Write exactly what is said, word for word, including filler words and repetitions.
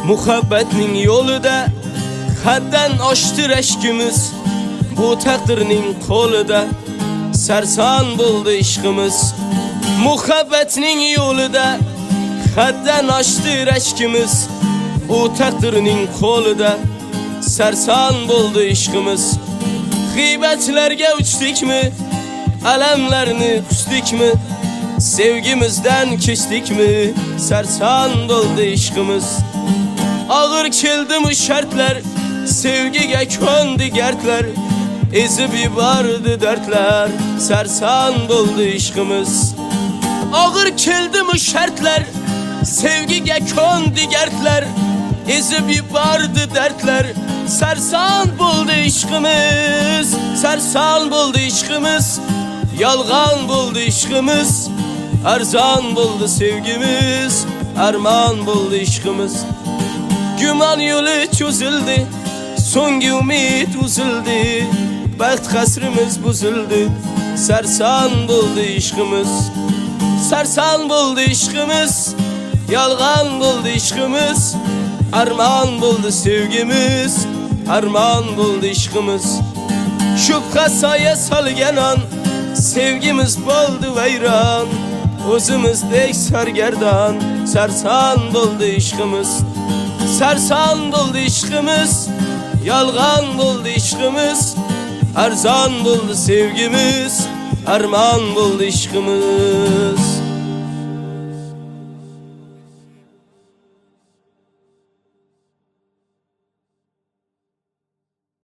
Muhabbetning yo'lida haddan oshtir aşkimiz. Bu taqdirning qo'lida sarson bo'ldi ishqimiz. Muhabbetning yo'lida haddan oshtir aşkimiz. Bu taqdirning qo'lida sarson bo'ldi ishqimiz. G'iybatlarga uchdikmi, alamlarni qusdikmi, sevgimizdan kechdikmi, sarson bo'ldi ishqimiz. Ağır keldimi şartlar, sevgiga ko'ndi gardlar, ezib yubordi dardlar, sarson bo'ldi ishqimiz. Ağır keldimi şartlar, sevgiga ko'ndi gardlar, ezib yubordi dardlar, sarson bo'ldi ishqimiz. Sarson bo'ldi ishqimiz, yolg'on bo'ldi ishqimiz, arzon bo'ldi sevgimiz, armon bo'ldi ishqimiz. Güman yolu çözüldü, so'nggi umid uzildi, baxt qasrimiz buzildi, sarson bo'ldi ishqimiz. Sarson bo'ldi ishqimiz, yolg'on bo'ldi ishqimiz, armon bo'ldi sevgimiz, armon bo'ldi ishqimiz. Shubha soya solgan on, sevgimiz bo'ldi vayron, o'zimizdek sargardon, sarson bo'ldi ishqimiz. Sarson bo'ldi ishqimiz, yolg'on bo'ldi ishqimiz, arzon bo'ldi sevgimiz, armon bo'ldi ishqimiz.